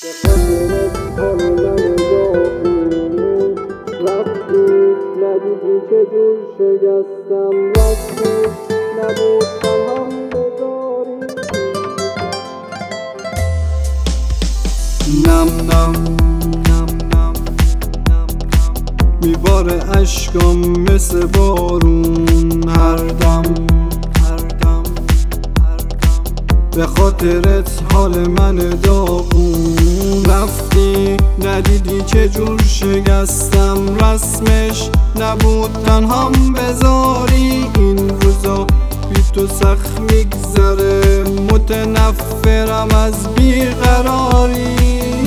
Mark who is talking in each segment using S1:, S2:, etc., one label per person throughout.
S1: ندیدی که جور شکستم رسمی نبود تنهام بذاری نم نم میباره عشقم مثل بارون هر دم به خاطرت حال من داغون رفتی ندیدی چه جور شکستم رسمش نبود تنهام بذاری این روزا بی تو سخت میگذره متنفرم از بیقراری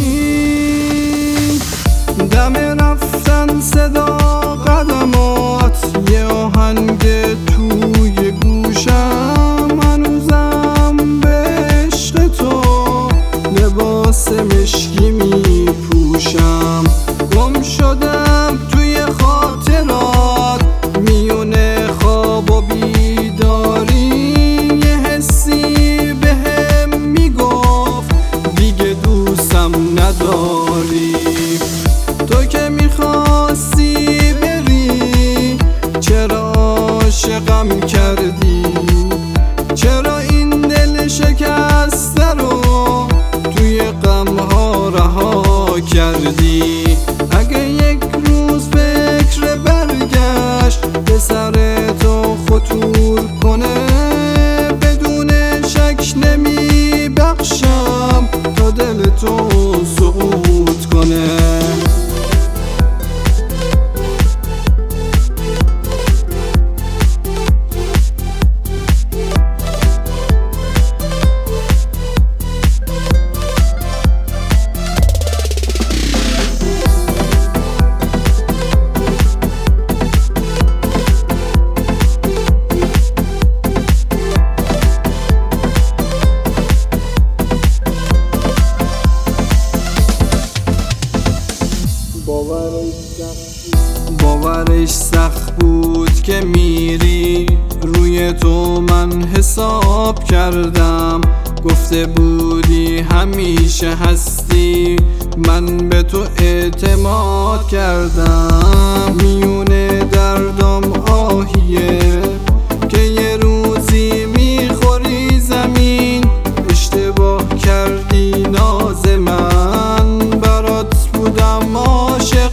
S1: دم رفتن صدا قدمات یه آهنگ توی گوشم هنوزم به عشق تو لباس مشکی میپوشم گم شدم توی خاطرات میونه خواب و بیداری یه حسی بهم میگفت دیگه دوستم نداری تو که میخواستی بری چرا عاشقم کردی چرا این دل شکسته رو توی غمها رها کردی اگه یک روز فکر برگشت به سر تو خطور کنه بدون شک نمیبخشم تا دل تو سقوط کنه باورش سخت بود که میری روی تو من حساب کردم گفته بودی همیشه هستی من به تو اعتماد کردم میونه دردم آهیه که یه روزی میخوری زمین اشتباه کردی ناز من برات بودم عاشق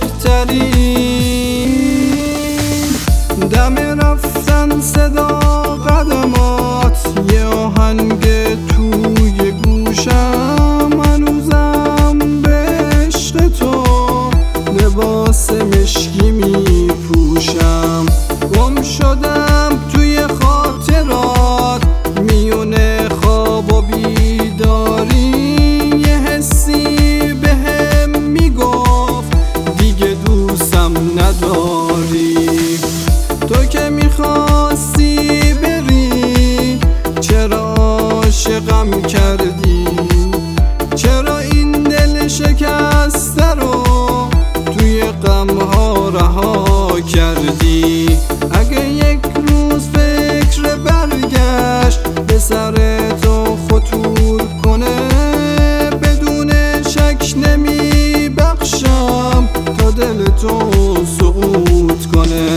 S1: دم رفتن صدا قدمات یه آهنگ توی گوشم هنوزم به عشق تو لباس مشکی میپوشم گم شدم توی خاطرات میونه خواب و بیداری یه حسی بهم میگفت دیگه دوستم نداری تو که میخواستی بری چرا عاشقم کردی چرا این دل شکسته رو توی غمها رها کردی اگه یک روز فکر برگشت به سر تو خطور کنه بدون شک نمیبخشم تا دل تو سقوط کنه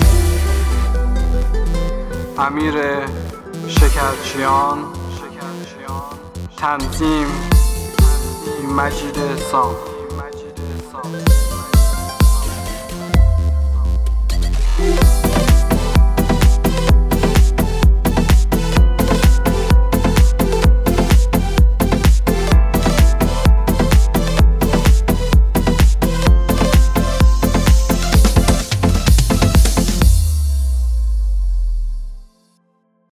S1: امیر شکرچیان تنظیم مجید سام